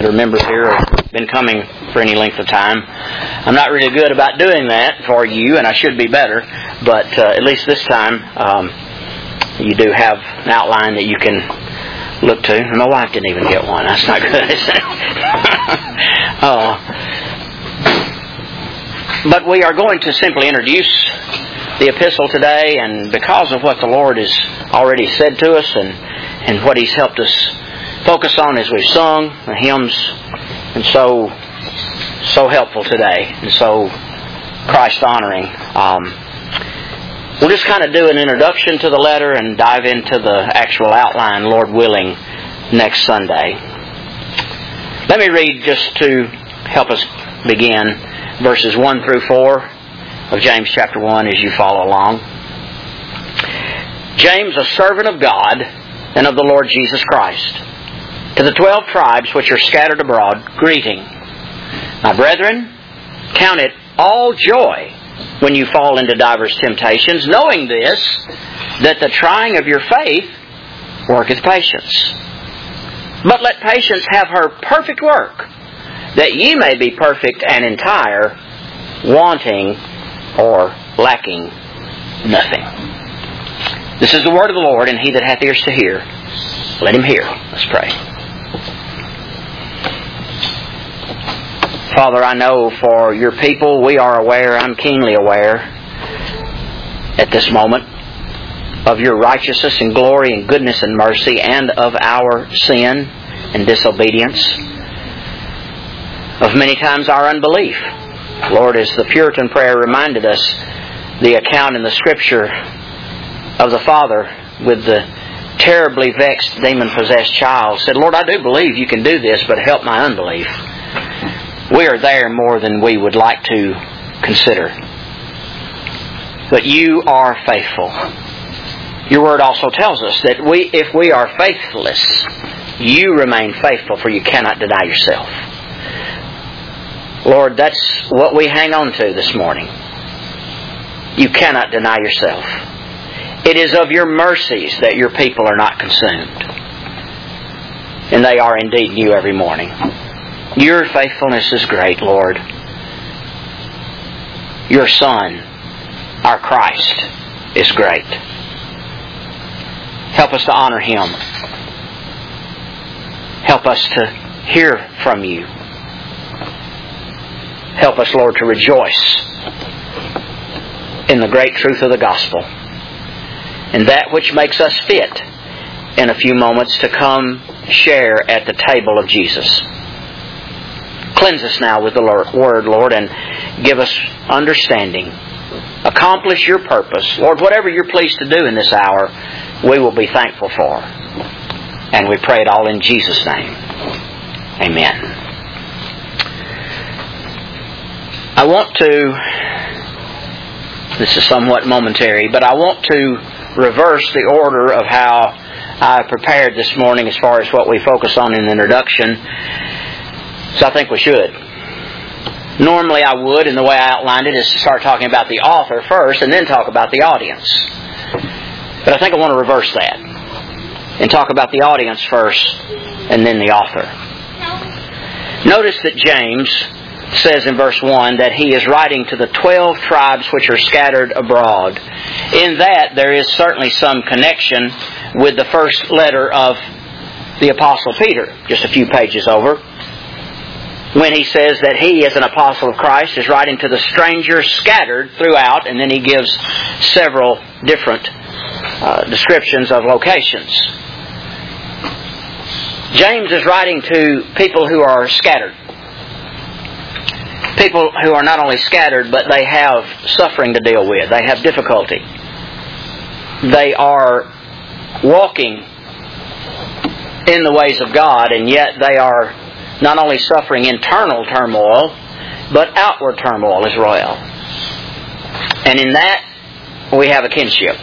Members here have been coming for any length of time. I'm not really good about doing that for you, and I should be better, but at least this time you do have an outline that you can look to. My wife didn't even get one. That's not good, is it? But we are going to simply introduce the epistle today, and because of what the Lord has already said to us and what He's helped us focus on as we've sung the hymns, and so helpful today, and so Christ-honoring. We'll just kind of do an introduction to the letter and dive into the actual outline, Lord willing, next Sunday. Let me read, just to help us begin, verses 1 through 4 of James chapter 1 as you follow along. James, a servant of God and of the Lord Jesus Christ, to the 12 tribes which are scattered abroad, greeting. My brethren, count it all joy when you fall into divers temptations, knowing this, that the trying of your faith worketh patience. But let patience have her perfect work, that ye may be perfect and entire, wanting or lacking nothing. This is the word of the Lord, and he that hath ears to hear, let him hear. Let's pray. Father, I know for your people, we are aware, I'm keenly aware at this moment of your righteousness and glory and goodness and mercy, and of our sin and disobedience, of many times our unbelief. Lord, as the Puritan prayer reminded us, the account in the Scripture of the father with the terribly vexed, demon-possessed child, said, Lord, I do believe you can do this, but help my unbelief. We are there more than we would like to consider. But you are faithful. Your word also tells us that if we are faithless, you remain faithful, for you cannot deny yourself. Lord, that's what we hang on to this morning. You cannot deny yourself. It is of your mercies that your people are not consumed. And they are indeed new every morning. Your faithfulness is great, Lord. Your Son, our Christ, is great. Help us to honor Him. Help us to hear from you. Help us, Lord, to rejoice in the great truth of the gospel, and that which makes us fit in a few moments to come share at the table of Jesus. Cleanse us now with the Word, Lord, and give us understanding. Accomplish your purpose. Lord, whatever you're pleased to do in this hour, we will be thankful for. And we pray it all in Jesus' name. Amen. I want to, this is somewhat momentary, but I want to reverse the order of how I prepared this morning as far as what we focus on in the introduction. So I think we should. Normally I would, and the way I outlined it is to start talking about the author first and then talk about the audience. But I think I want to reverse that and talk about the audience first and then the author. Notice that James says in verse 1 that he is writing to the 12 tribes which are scattered abroad. In that there is certainly some connection with the first letter of the Apostle Peter, just a few pages over, when he says that he, as an apostle of Christ, is writing to the strangers scattered throughout, and then he gives several different descriptions of locations. James is writing to people who are scattered. People who are not only scattered, but they have suffering to deal with. They have difficulty. They are walking in the ways of God, and yet they are not only suffering internal turmoil, but outward turmoil as well. And in that, we have a kinship.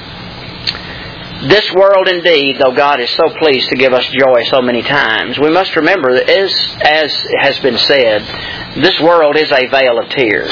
This world indeed, though God is so pleased to give us joy so many times, we must remember that as has been said, this world is a vale of tears.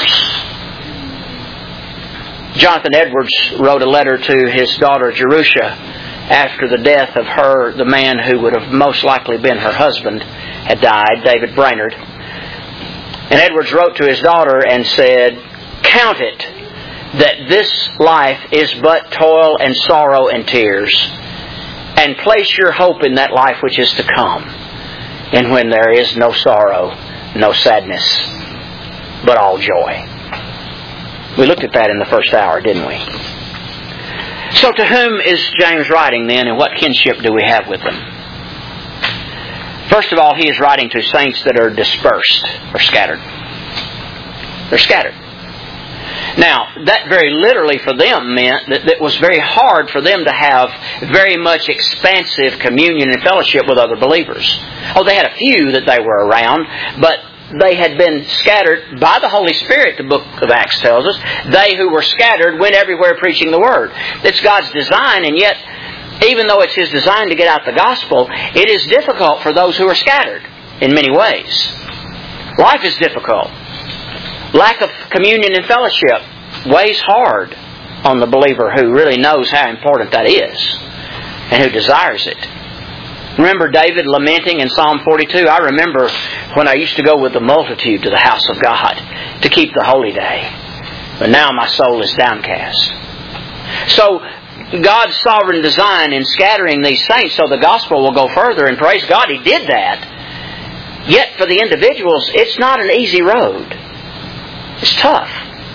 Jonathan Edwards wrote a letter to his daughter Jerusha after the death of the man who would have most likely been her husband, had died, David Brainerd. And Edwards wrote to his daughter and said, "Count it, that this life is but toil and sorrow and tears, and place your hope in that life which is to come, and when there is no sorrow, no sadness, but all joy." We looked at that in the first hour, didn't we? So to whom is James writing then, and what kinship do we have with them? First of all, he is writing to saints that are dispersed or scattered. They're scattered. Now, that very literally for them meant that it was very hard for them to have very much expansive communion and fellowship with other believers. Oh, they had a few that they were around, but they had been scattered by the Holy Spirit, the book of Acts tells us. They who were scattered went everywhere preaching the Word. It's God's design, and yet, even though it's His design to get out the gospel, it is difficult for those who are scattered in many ways. Life is difficult. Lack of communion and fellowship weighs hard on the believer who really knows how important that is and who desires it. Remember David lamenting in Psalm 42, "I remember when I used to go with the multitude to the house of God to keep the holy day, but now my soul is downcast." So God's sovereign design in scattering these saints so the gospel will go further, and praise God He did that. Yet for the individuals, it's not an easy road. It's tough.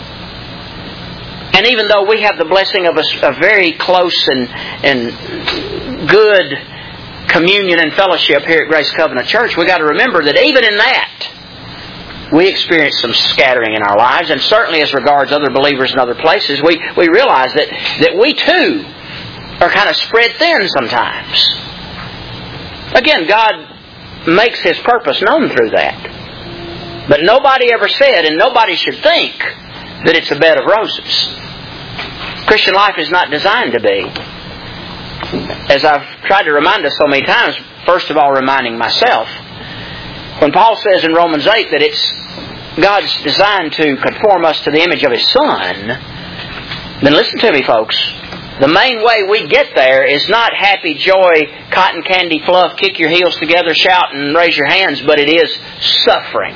And even though we have the blessing of a very close and good communion and fellowship here at Grace Covenant Church, we've got to remember that even in that, we experience some scattering in our lives, and certainly as regards other believers in other places, we realize that we too are kind of spread thin sometimes. Again, God makes His purpose known through that. But nobody ever said, and nobody should think, that it's a bed of roses. Christian life is not designed to be. As I've tried to remind us so many times, first of all reminding myself, when Paul says in Romans 8 that it's God's design to conform us to the image of His Son, then listen to me, folks. The main way we get there is not happy, joy, cotton candy fluff, kick your heels together, shout and raise your hands, but it is suffering,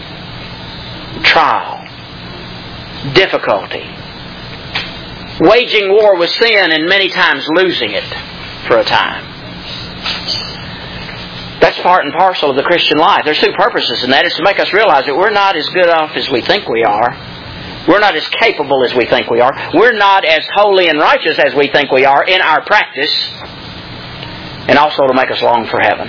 trial, difficulty, waging war with sin and many times losing it for a time. That's part and parcel of the Christian life. There's two purposes in that. It's to make us realize that we're not as good off as we think we are. We're not as capable as we think we are. We're not as holy and righteous as we think we are in our practice. And also to make us long for heaven.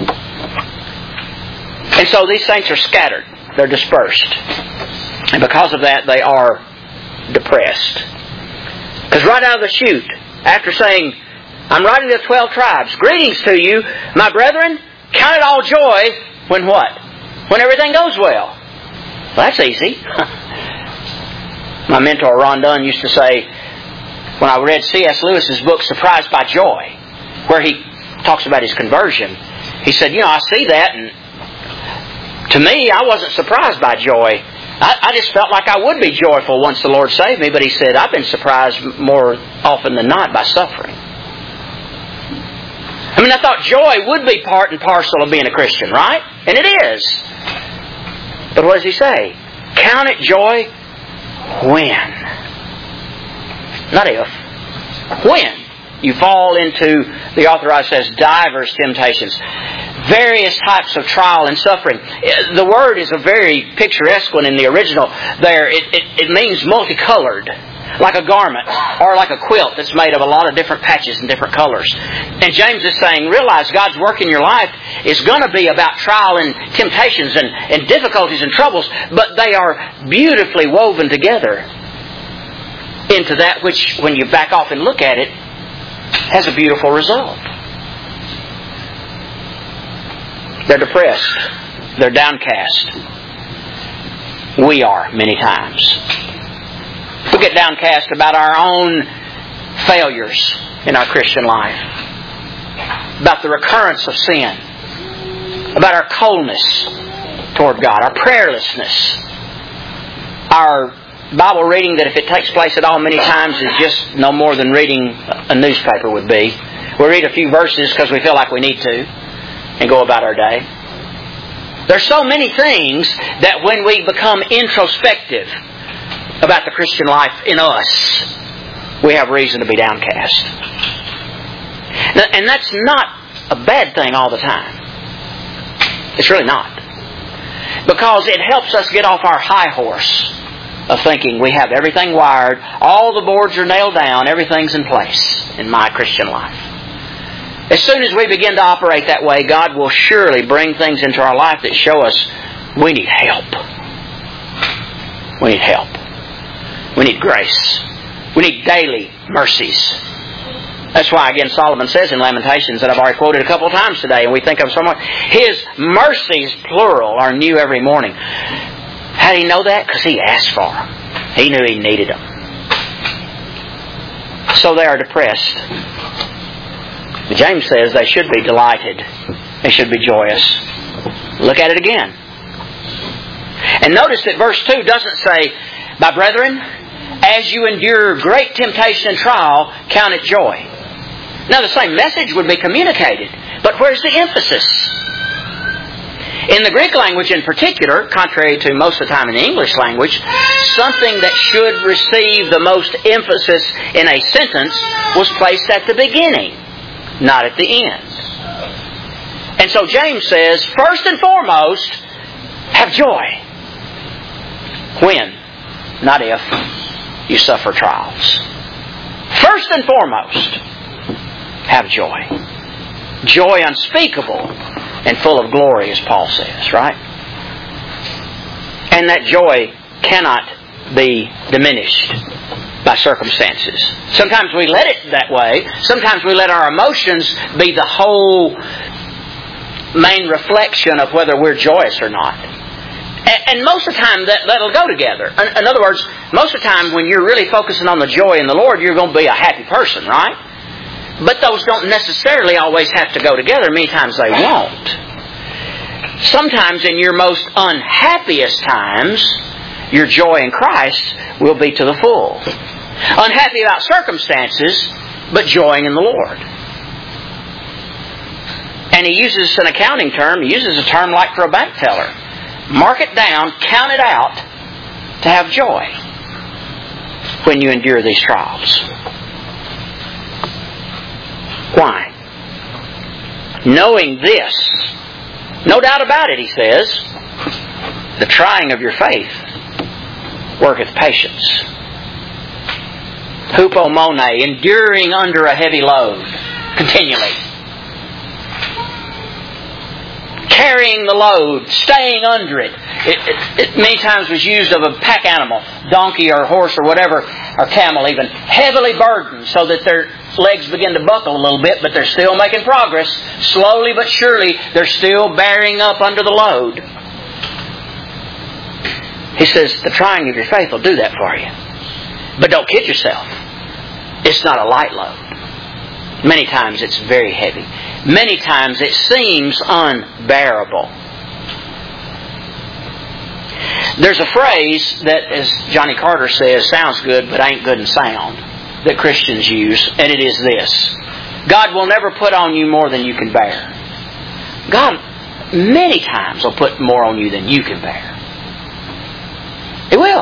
And so these saints are scattered. They're dispersed. And because of that, they are depressed. Because right out of the chute, after saying, "I'm writing to the 12 tribes, greetings to you, my brethren, count it all joy," when what? When everything goes well. Well, that's easy. My mentor, Ron Dunn, used to say, when I read C.S. Lewis's book, Surprised by Joy, where he talks about his conversion, he said, I see that, and to me, I wasn't surprised by joy. I just felt like I would be joyful once the Lord saved me, but he said, I've been surprised more often than not by suffering. I thought joy would be part and parcel of being a Christian, right? And it is. But what does he say? Count it joy when. Not if. When you fall into, the author says, divers temptations. Various types of trial and suffering. The word is a very picturesque one in the original there. It means multicolored. Like a garment or like a quilt that's made of a lot of different patches and different colors. And James is saying, realize God's work in your life is going to be about trial and temptations and difficulties and troubles, but they are beautifully woven together into that which, when you back off and look at it, has a beautiful result. They're depressed. They're downcast. We are many times. We get downcast about our own failures in our Christian life, about the recurrence of sin, about our coldness toward God, our prayerlessness, our Bible reading that if it takes place at all many times is just no more than reading a newspaper would be. We read a few verses because we feel like we need to and go about our day. There's so many things that when we become introspective about the Christian life in us, we have reason to be downcast. And that's not a bad thing all the time. It's really not. Because it helps us get off our high horse of thinking we have everything wired, all the boards are nailed down, everything's in place in my Christian life. As soon as we begin to operate that way, God will surely bring things into our life that show us we need help. We need help. We need grace. We need daily mercies. That's why, again, Solomon says in Lamentations that I've already quoted a couple of times today, and we think of someone, His mercies, plural, are new every morning. How did He know that? Because He asked for them. He knew He needed them. So they are depressed. But James says they should be delighted. They should be joyous. Look at it again. And notice that verse 2 doesn't say, "My brethren, as you endure great temptation and trial, count it joy." Now the same message would be communicated, but where's the emphasis? In the Greek language in particular, contrary to most of the time in the English language, something that should receive the most emphasis in a sentence was placed at the beginning, not at the end. And so James says, first and foremost, have joy. When? Not if. You suffer trials. First and foremost, have joy. Joy unspeakable and full of glory, as Paul says, right? And that joy cannot be diminished by circumstances. Sometimes we let it that way. Sometimes we let our emotions be the whole main reflection of whether we're joyous or not. And most of the time that'll go together. In other words, most of the time when you're really focusing on the joy in the Lord, you're going to be a happy person, right? But those don't necessarily always have to go together. Many times they won't. Sometimes in your most unhappiest times, your joy in Christ will be to the full. Unhappy about circumstances, but joying in the Lord. And he uses an accounting term. He uses a term like for a bank teller. Mark it down, count it out to have joy when you endure these trials. Why? Knowing this, no doubt about it, he says, the trying of your faith worketh patience. Hupomone, enduring under a heavy load continually. Carrying the load, staying under it. It many times was used of a pack animal, donkey or horse or whatever, or camel even, heavily burdened so that their legs begin to buckle a little bit, but they're still making progress. Slowly but surely, they're still bearing up under the load. He says, the trying of your faith will do that for you. But don't kid yourself. It's not a light load. Many times it's very heavy. Many times it seems unbearable. There's a phrase that, as Johnny Carter says, sounds good but ain't good in sound, that Christians use, and it is this. God will never put on you more than you can bear. God many times will put more on you than you can bear. He will.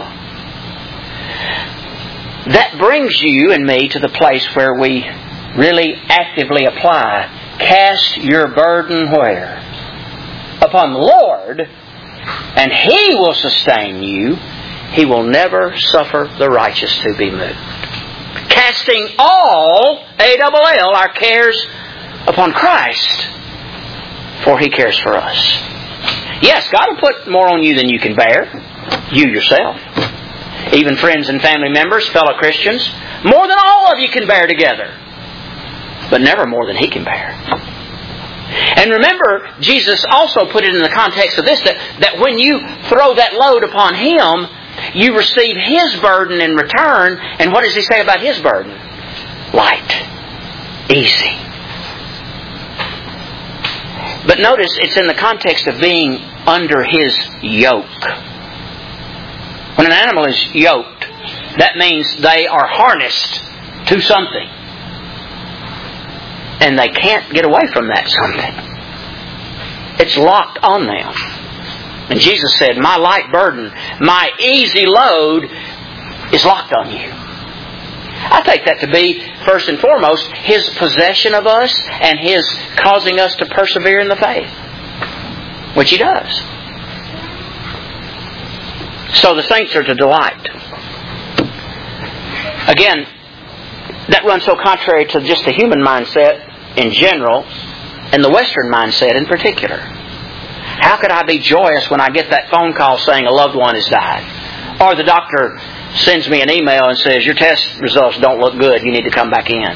That brings you and me to the place where we really actively apply, cast your burden where? Upon the Lord, and He will sustain you. He will never suffer the righteous to be moved. Casting all, A-double-L, our cares upon Christ, for He cares for us. Yes, God will put more on you than you can bear. You yourself. Even friends and family members, fellow Christians, more than all of you can bear together. But never more than He can bear. And remember, Jesus also put it in the context of this, that when you throw that load upon Him, you receive His burden in return. And what does He say about His burden? Light. Easy. But notice it's in the context of being under His yoke. When an animal is yoked, that means they are harnessed to something. And they can't get away from that something. It's locked on them. And Jesus said, my light burden, my easy load is locked on you. I take that to be, first and foremost, His possession of us and His causing us to persevere in the faith. Which He does. So the saints are to delight. Again, that runs so contrary to just the human mindset in general and the Western mindset in particular. How could I be joyous when I get that phone call saying a loved one has died? Or the doctor sends me an email and says, your test results don't look good, you need to come back in.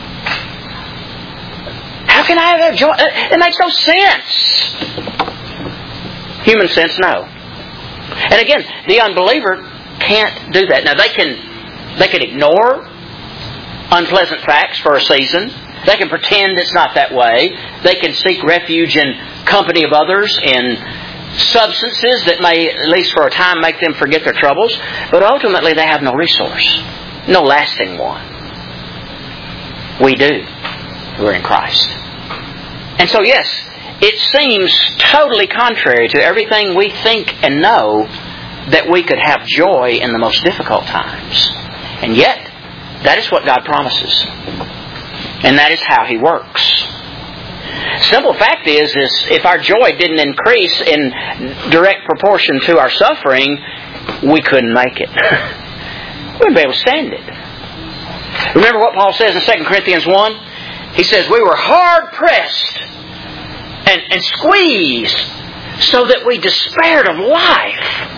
How can I have that joy? It makes no sense. Human sense, no. And again, the unbeliever can't do that. Now they can ignore unpleasant facts for a season. They can pretend it's not that way. They can seek refuge in company of others, in substances that may, at least for a time, make them forget their troubles. But ultimately they have no resource. No lasting one. We do. We're in Christ. And so yes, it seems totally contrary to everything we think and know that we could have joy in the most difficult times. And yet, that is what God promises. And that is how He works. Simple fact is if our joy didn't increase in direct proportion to our suffering, we couldn't make it. We wouldn't be able to stand it. Remember what Paul says in 2 Corinthians 1? He says, we were hard pressed and squeezed so that we despaired of life.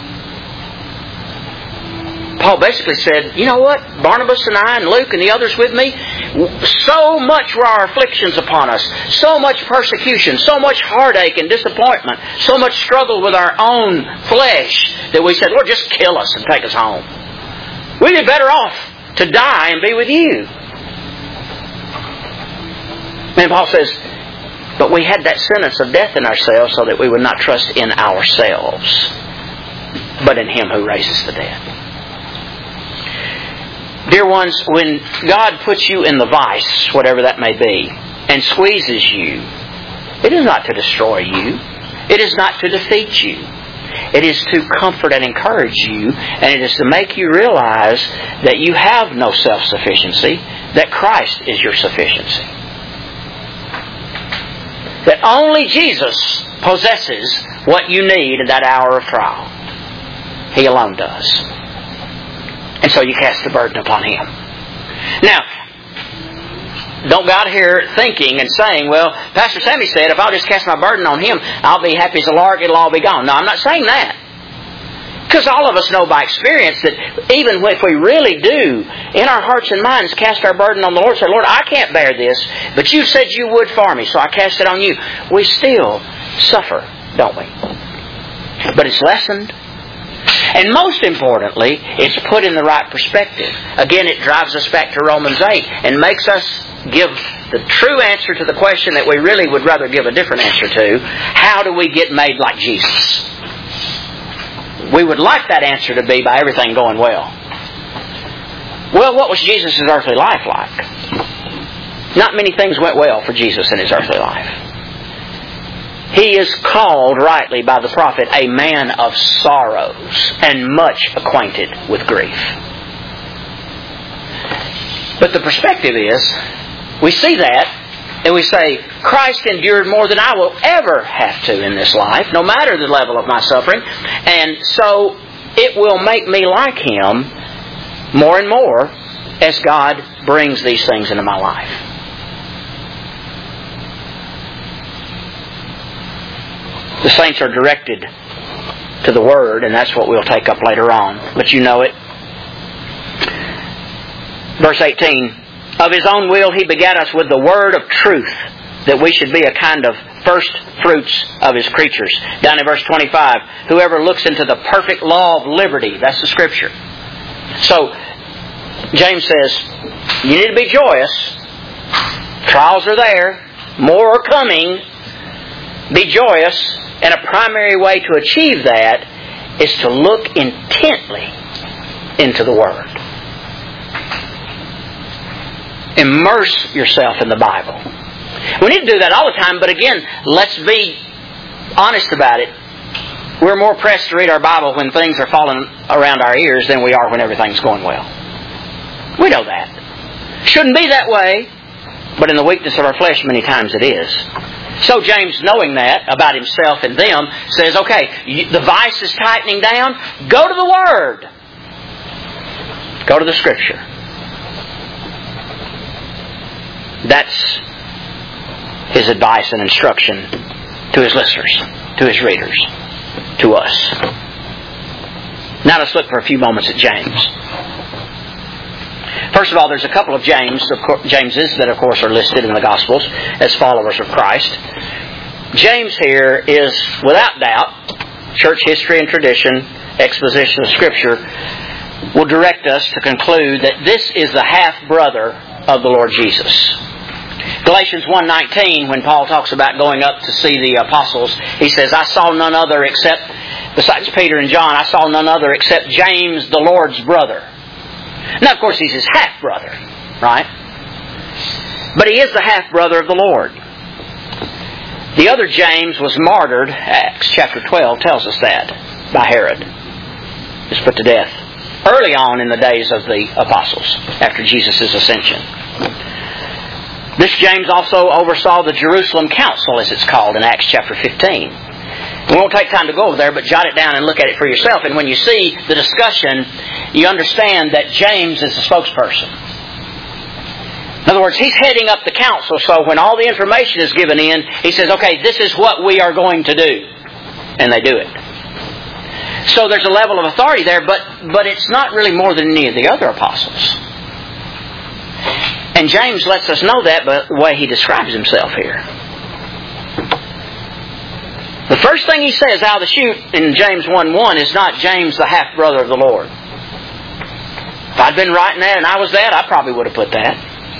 Paul basically said, you know what? Barnabas and I and Luke and the others with me, so much were our afflictions upon us, so much persecution, so much heartache and disappointment, so much struggle with our own flesh that we said, Lord, just kill us and take us home. We'd be better off to die and be with you. And Paul says, but we had that sentence of death in ourselves so that we would not trust in ourselves, but in Him who raises the dead. Dear ones, when God puts you in the vice, whatever that may be, and squeezes you, it is not to destroy you. It is not to defeat you. It is to comfort and encourage you, and it is to make you realize that you have no self-sufficiency, that Christ is your sufficiency. That only Jesus possesses what you need in that hour of trial. He alone does. And so you cast the burden upon Him. Now, don't go out here thinking and saying, well, Pastor Sammy said, if I'll just cast my burden on Him, I'll be happy as a lark, it'll all be gone. No, I'm not saying that. Because all of us know by experience that even if we really do, in our hearts and minds, cast our burden on the Lord, say, Lord, I can't bear this, but You said You would for me, so I cast it on You. We still suffer, don't we? But it's lessened. And most importantly, it's put in the right perspective. Again, it drives us back to Romans 8 and makes us give the true answer to the question that we really would rather give a different answer to. How do we get made like Jesus? We would like that answer to be by everything going well. Well, what was Jesus' earthly life like? Not many things went well for Jesus in His earthly life. He is called rightly by the prophet a man of sorrows and much acquainted with grief. But the perspective is, we see that and we say, Christ endured more than I will ever have to in this life, no matter the level of my suffering. And so it will make me like Him more and more as God brings these things into my life. The saints are directed to the Word, and that's what we'll take up later on. But you know it. Verse 18, of His own will He begat us with the Word of truth, that we should be a kind of first fruits of His creatures. Down in verse 25, whoever looks into the perfect law of liberty, that's the Scripture. So, James says, you need to be joyous. Trials are there. More are coming. Be joyous. And a primary way to achieve that is to look intently into the Word. Immerse yourself in the Bible. We need to do that all the time, but again, let's be honest about it. We're more pressed to read our Bible when things are falling around our ears than we are when everything's going well. We know that. Shouldn't be that way, but in the weakness of our flesh, many times it is. So James, knowing that about himself and them, says, okay, the vice is tightening down. Go to the Word. Go to the Scripture. That's his advice and instruction to his listeners, to his readers, to us. Now let's look for a few moments at James. First of all, there's a couple of Jameses that, of course, are listed in the Gospels as followers of Christ. James here is, without doubt, church history and tradition, exposition of Scripture, will direct us to conclude that this is the half-brother of the Lord Jesus. Galatians 1:19, when Paul talks about going up to see the apostles, he says, I saw none other except, besides Peter and John, I saw none other except James, the Lord's brother. Now, of course, he's his half-brother, right? But he is the half-brother of the Lord. The other James was martyred, Acts chapter 12 tells us that, by Herod. He was put to death early on in the days of the apostles, after Jesus' ascension. This James also oversaw the Jerusalem Council, as it's called, in Acts chapter 15. We won't take time to go over there, but jot it down and look at it for yourself. And when you see the discussion, you understand that James is the spokesperson. In other words, he's heading up the council, so when all the information is given in, he says, okay, this is what we are going to do. And they do it. So there's a level of authority there, but it's not really more than any of the other apostles. And James lets us know that by the way he describes himself here. The first thing he says out of the chute in James 1:1 is not James, the half-brother of the Lord. If I'd been writing that and I was that, I probably would have put that.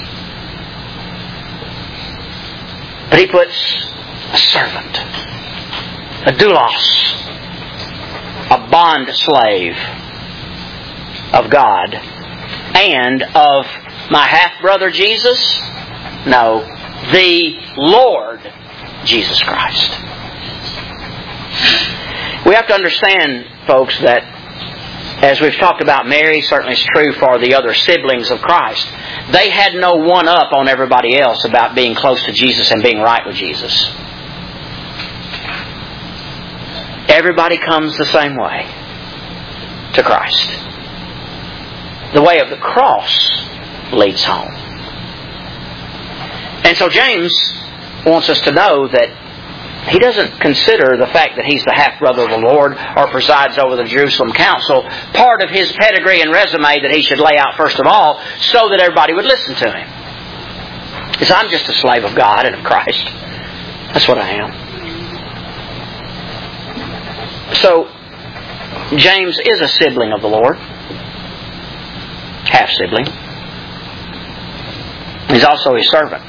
But he puts a servant, a doulos, a bond slave of God, and of my half-brother Jesus? No, the Lord Jesus Christ. We have to understand, folks, that as we've talked about Mary, certainly it's true for the other siblings of Christ, they had no one-up on everybody else about being close to Jesus and being right with Jesus. Everybody comes the same way to Christ. The way of the cross leads home. And so James wants us to know that he doesn't consider the fact that he's the half-brother of the Lord or presides over the Jerusalem Council part of his pedigree and resume that he should lay out first of all so that everybody would listen to him. He says, I'm just a slave of God and of Christ. That's what I am. So, James is a sibling of the Lord. Half-sibling. He's also his servant.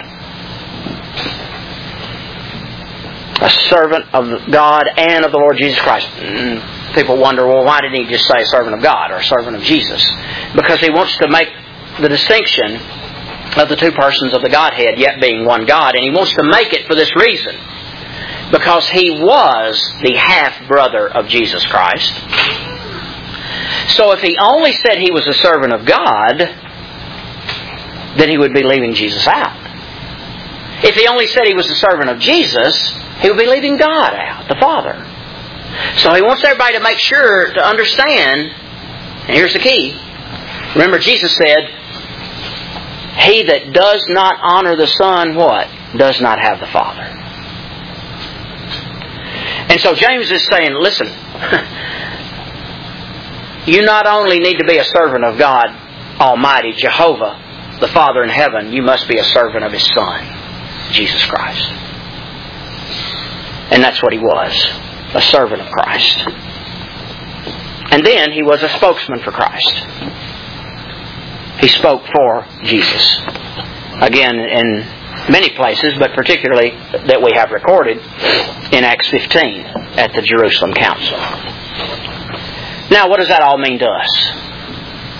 A servant of God and of the Lord Jesus Christ. People wonder, well, why didn't he just say servant of God or servant of Jesus? Because he wants to make the distinction of the two persons of the Godhead, yet being one God. And he wants to make it for this reason. Because he was the half-brother of Jesus Christ. So if he only said he was a servant of God, then he would be leaving Jesus out. If he only said he was a servant of Jesus, he would be leaving God out, the Father. So he wants everybody to make sure to understand, and here's the key. Remember, Jesus said, he that does not honor the Son, what? Does not have the Father. And so James is saying, listen, you not only need to be a servant of God Almighty, Jehovah, the Father in heaven, you must be a servant of His Son, Jesus Christ. And that's what he was, a servant of Christ. And then he was a spokesman for Christ. He spoke for Jesus. Again, in many places, but particularly that we have recorded in Acts 15 at the Jerusalem Council. Now, what does that all mean to us?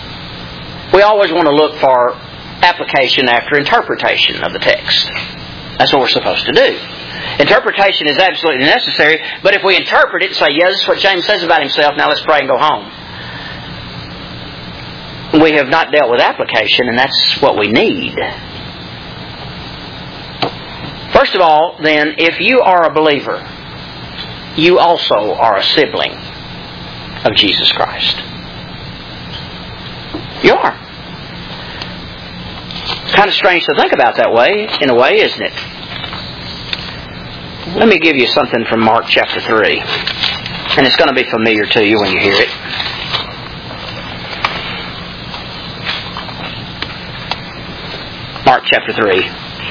We always want to look for application after interpretation of the text. That's what we're supposed to do. Interpretation is absolutely necessary, but if we interpret it and say, yeah, this is what James says about himself, now let's pray and go home, we have not dealt with application, and that's what we need. First of all, then, if you are a believer, you also are a sibling of Jesus Christ. You are. It's kind of strange to think about that way, in a way, isn't it? Let me give you something from Mark chapter 3. And it's going to be familiar to you when you hear it. Mark chapter 3.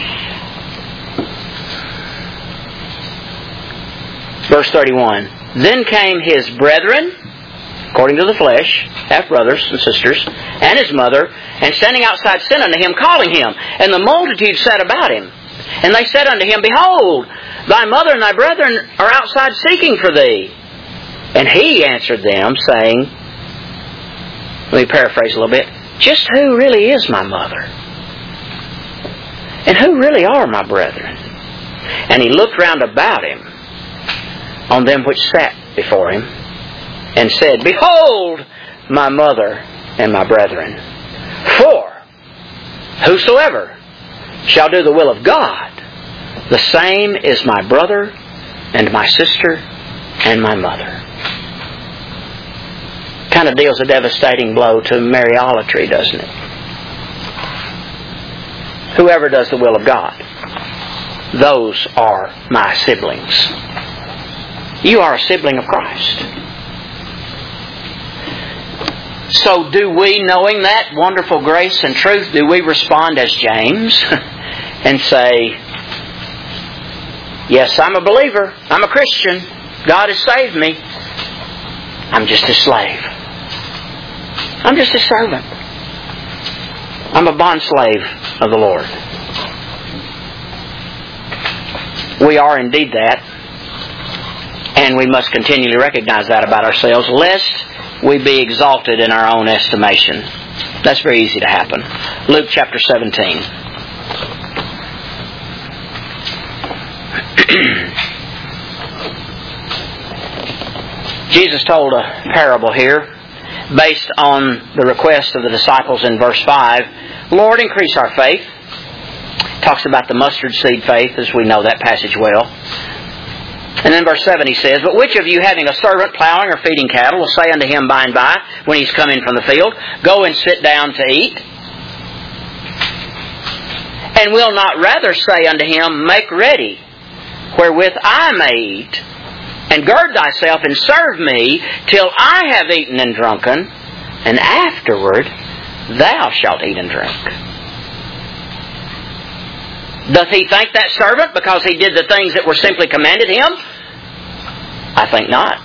Verse 31. Then came his brethren, according to the flesh, half-brothers and sisters, and his mother, and standing outside sent unto him, calling him. And the multitude sat about him. And they said unto him, Behold, thy mother and thy brethren are outside seeking for thee. And he answered them, saying, let me paraphrase a little bit, just who really is my mother? And who really are my brethren? And he looked round about him on them which sat before him, and said, Behold, my mother and my brethren. For whosoever shall do the will of God, the same is my brother and my sister and my mother. Kind of deals a devastating blow to Mariolatry, doesn't it? Whoever does the will of God, those are my siblings. You are a sibling of Christ. So do we, knowing that wonderful grace and truth, do we respond as James and say, yes, I'm a believer. I'm a Christian. God has saved me. I'm just a slave. I'm just a servant. I'm a bondslave of the Lord. We are indeed that. And we must continually recognize that about ourselves, lest we be exalted in our own estimation. That's very easy to happen. Luke chapter 17. Jesus told a parable here based on the request of the disciples in verse 5. Lord, increase our faith. Talks about the mustard seed faith, as we know that passage well. And then verse 7 he says, But which of you having a servant plowing or feeding cattle will say unto him by and by, when he's come in from the field, Go and sit down to eat? And will not rather say unto him, Make ready, wherewith I may eat, and gird thyself and serve me till I have eaten and drunken, and afterward thou shalt eat and drink. Doth he thank that servant because he did the things that were simply commanded him? I think not.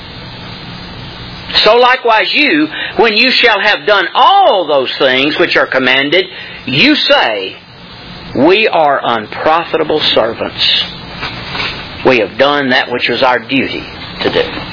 So likewise you, when you shall have done all those things which are commanded, you say, We are unprofitable servants. We have done that which was our duty to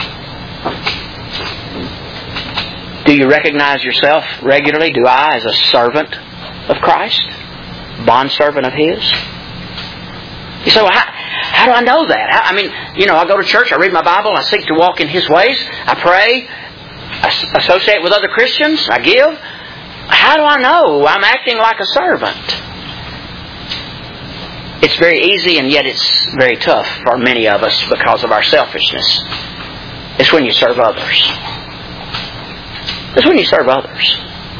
do. Do you recognize yourself regularly? Do I, as a servant of Christ? Bondservant of His? You say, well, how do I know that? I go to church, I read my Bible, I seek to walk in His ways, I pray, I associate with other Christians, I give. How do I know I'm acting like a servant? It's very easy, and yet it's very tough for many of us because of our selfishness. It's when you serve others. It's when you serve others.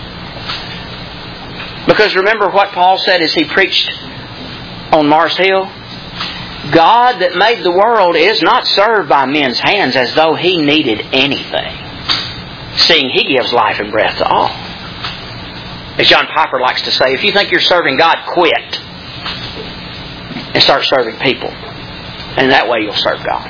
Because remember what Paul said as he preached on Mars Hill? God that made the world is not served by men's hands as though He needed anything, seeing He gives life and breath to all. As John Piper likes to say, if you think you're serving God, quit and start serving people. And that way you'll serve God.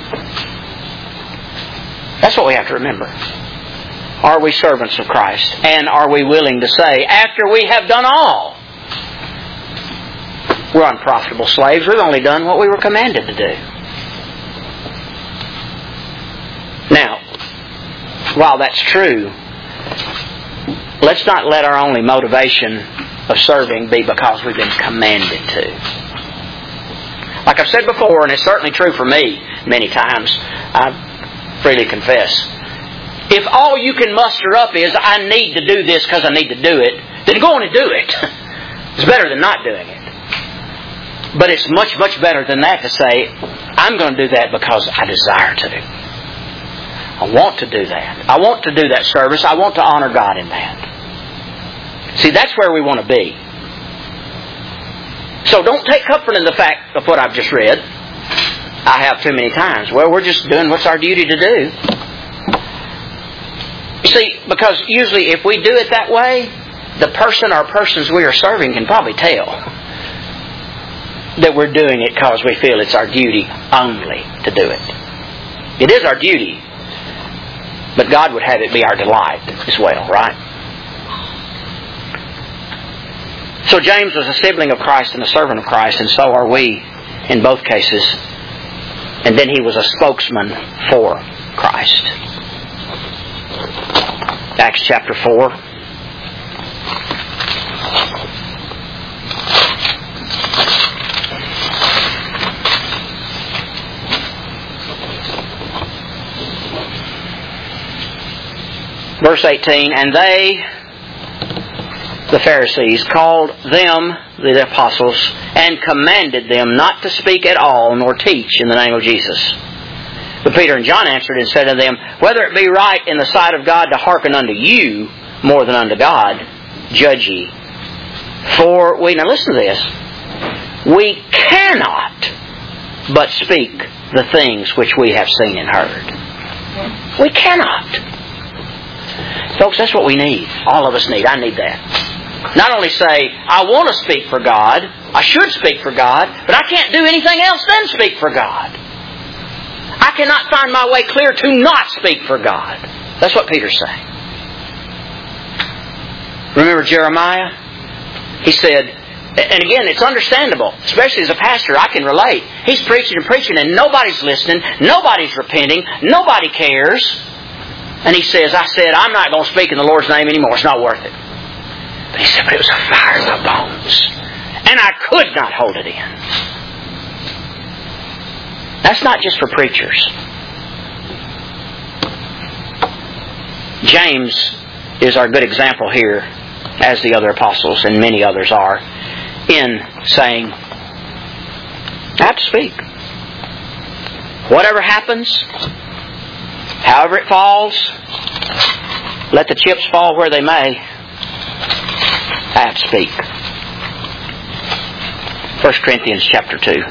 That's what we have to remember. Are we servants of Christ? And are we willing to say, after we have done all, we're unprofitable slaves. We've only done what we were commanded to do. Now, while that's true, let's not let our only motivation of serving be because we've been commanded to. Like I've said before, and it's certainly true for me many times, I freely confess. If all you can muster up is, I need to do this because I need to do it, then go on and do it. It's better than not doing it. But it's much, much better than that to say, I'm going to do that because I desire to. I want to do that. I want to do that service. I want to honor God in that. See, that's where we want to be. So don't take comfort in the fact of what I've just read. I have too many times. Well, we're just doing what's our duty to do. You see, because usually if we do it that way, the person or persons we are serving can probably tell that we're doing it because we feel it's our duty only to do it. It is our duty, but God would have it be our delight as well, right? So James was a sibling of Christ and a servant of Christ, and so are we in both cases. And then he was a spokesman for Christ. Acts chapter 4. Verse 18, and they, the Pharisees, called them, the apostles, and commanded them not to speak at all nor teach in the name of Jesus. But Peter and John answered and said to them, whether it be right in the sight of God to hearken unto you more than unto God, judge ye. For we, now listen to this, we cannot but speak the things which we have seen and heard. We cannot. Folks, that's what we need. All of us need. I need that. Not only say, I want to speak for God, I should speak for God, but I can't do anything else than speak for God. I cannot find my way clear to not speak for God. That's what Peter's saying. Remember Jeremiah? He said, and again, it's understandable, especially as a pastor, I can relate. He's preaching and preaching and nobody's listening, nobody's repenting, nobody cares. And he says, I'm not going to speak in the Lord's name anymore. It's not worth it. But he said, but it was a fire in my bones. And I could not hold it in. That's not just for preachers. James is our good example here, as the other apostles and many others are, in saying, I have to speak. Whatever happens, however it falls, let the chips fall where they may, I have to speak. 1 Corinthians chapter 2.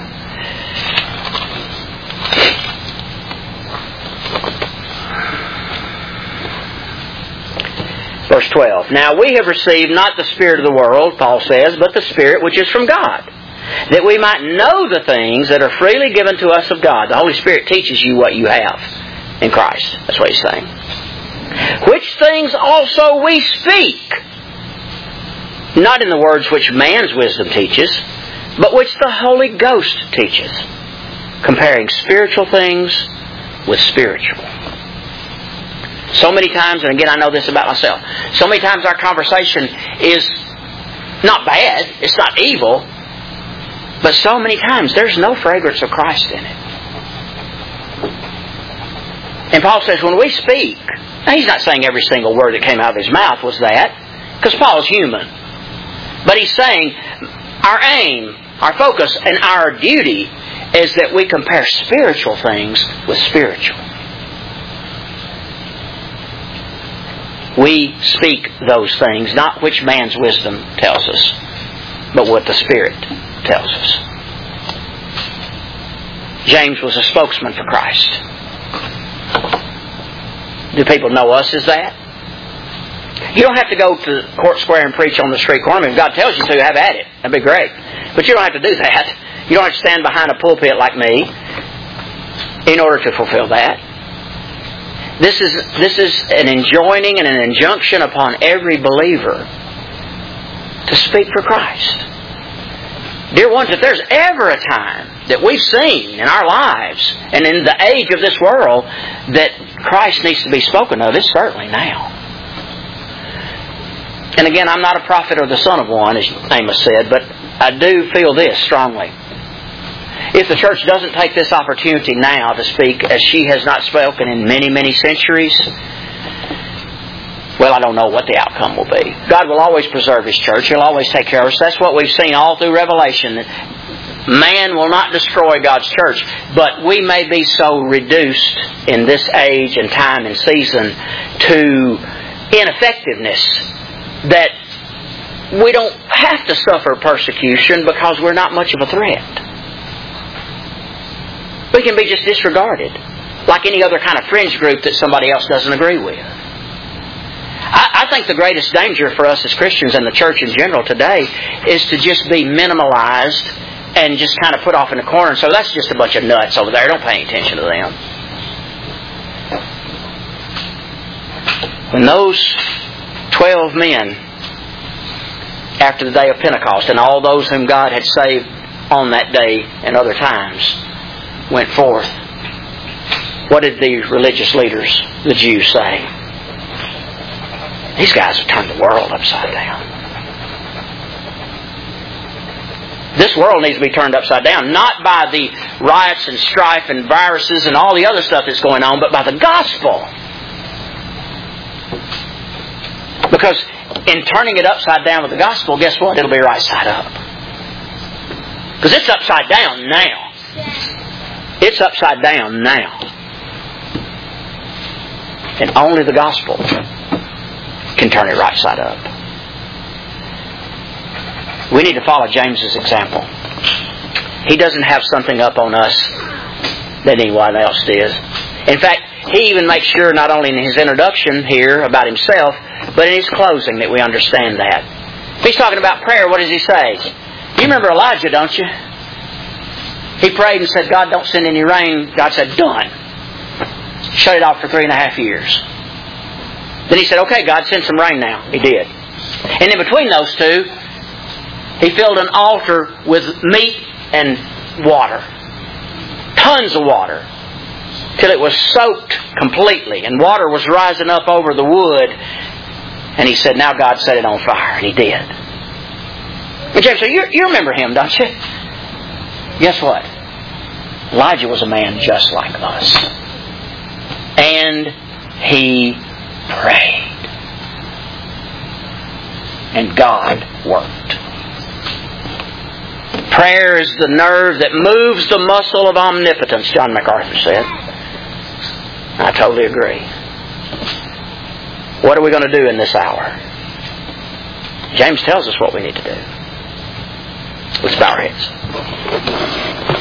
Verse 12. Now we have received not the spirit of the world, Paul says, but the Spirit which is from God, that we might know the things that are freely given to us of God. The Holy Spirit teaches you what you have in Christ. That's what he's saying. Which things also we speak, not in the words which man's wisdom teaches, but which the Holy Ghost teaches, comparing spiritual things with spiritual. So many times, and again I know this about myself, so many times our conversation is not bad, it's not evil, but so many times there's no fragrance of Christ in it. And Paul says when we speak, now he's not saying every single word that came out of his mouth was that, because Paul's human. But he's saying our aim, our focus, and our duty is that we compare spiritual things with spiritual. We speak those things, not which man's wisdom tells us, but what the Spirit tells us. James was a spokesman for Christ. Do people know us as that? You don't have to go to Court Square and preach on the street corner. If God tells you to, have at it. That'd be great. But you don't have to do that. You don't have to stand behind a pulpit like me in order to fulfill that. This is an enjoining and an injunction upon every believer to speak for Christ. Dear ones, if there's ever a time that we've seen in our lives and in the age of this world that Christ needs to be spoken of, it's certainly now. And again, I'm not a prophet or the son of one, as Amos said, but I do feel this strongly. If the church doesn't take this opportunity now to speak as she has not spoken in many, many centuries, well, I don't know what the outcome will be. God will always preserve His church. He'll always take care of us. That's what we've seen all through Revelation. Man will not destroy God's church, but we may be so reduced in this age and time and season to ineffectiveness that we don't have to suffer persecution because we're not much of a threat. We can be just disregarded, like any other kind of fringe group that somebody else doesn't agree with. I think the greatest danger for us as Christians and the church in general today is to just be minimalized and just kind of put off in a corner. So that's just a bunch of nuts over there. Don't pay any attention to them. When those 12 men, after the day of Pentecost, and all those whom God had saved on that day and other times, went forth, what did the religious leaders, the Jews, say? These guys have turned the world upside down. This world needs to be turned upside down, not by the riots and strife and viruses and all the other stuff that's going on, but by the gospel. Because in turning it upside down with the gospel, guess what? It'll be right side up. Because it's upside down now. It's upside down now. And only the gospel can turn it right side up. We need to follow James's example. He doesn't have something up on us that anyone else does. In fact, he even makes sure not only in his introduction here about himself, but in his closing that we understand that. If he's talking about prayer, what does he say? You remember Elijah, don't you? He prayed and said, God, don't send any rain. God said, done. Shut it off for 3.5 years. Then he said, okay, God, send some rain now. He did. And in between those two, he filled an altar with meat and water. Tons of water. Till it was soaked completely. And water was rising up over the wood. And he said, now God set it on fire. And He did. And James said, you remember him, don't you? Guess what? Elijah was a man just like us. And he prayed. And God worked. Prayer is the nerve that moves the muscle of omnipotence, John MacArthur said. I totally agree. What are we going to do in this hour? James tells us what we need to do. Let's bow our heads.